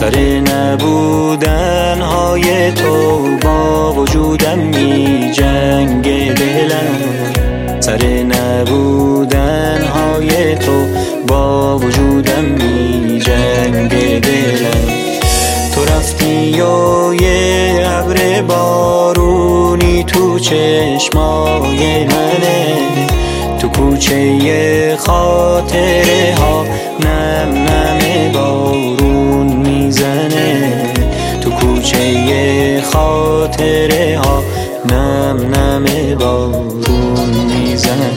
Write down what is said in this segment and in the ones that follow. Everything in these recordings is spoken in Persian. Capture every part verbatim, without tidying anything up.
سر نبودن های تو با وجودم می جنگ دلم، سر نبودن های تو با وجودم می جنگ دلم. تو رفتی و یه ابر بارونی تو چشمای منه، تو کوچه خاطره ها نم نم بارون میزنه، تو کوچه خاطره ها نم نم بارون میزنه.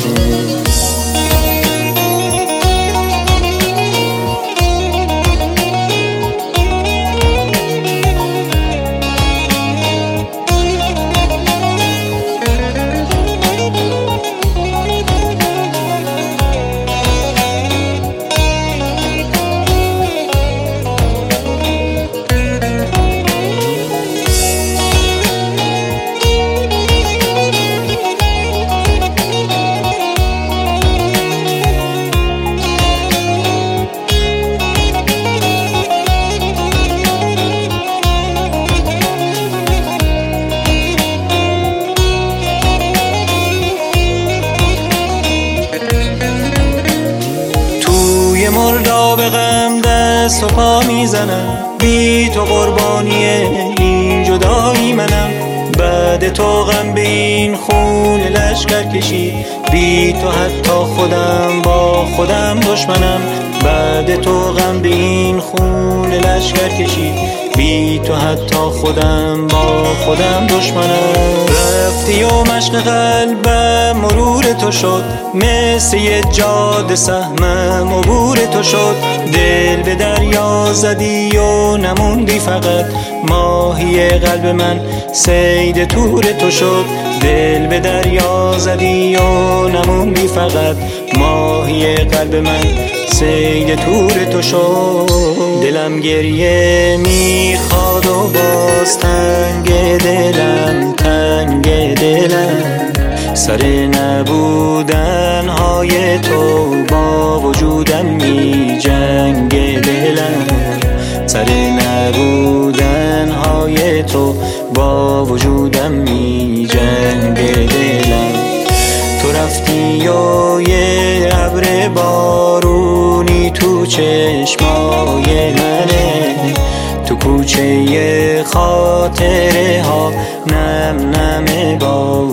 مرداب غم دست و پا میزنم، بی تو قربانی این جدایی منم. بعد تو غم به این خون لشکر کشید، بی تو حتی خودم با خودم دشمنم. بعد تو غم به این خون لشکر کشید، بی تو حتی خودم با خودم دشمنم. رفتی و مشق قلبم مرور تو شد، مثل یه جاده سهمم عبور تو شد. دل به دریا زدی و نموندی فقط، ماهی قلب من صید تور تو شد. دل به دریا زدی و نموندی فقط، ماهی قلب من صید تور تو شد. دلم گریه میخواد و باز تنگ دلم، تنگ دلم. سر نبودن های تو با وجودم می جنگ دلم، سر نبودن های تو با وجودم می جنگ دلم. تو رفتی و یه ابر بارونی تو چشمای منه، تو کوچه خاطره ها نم نم بارون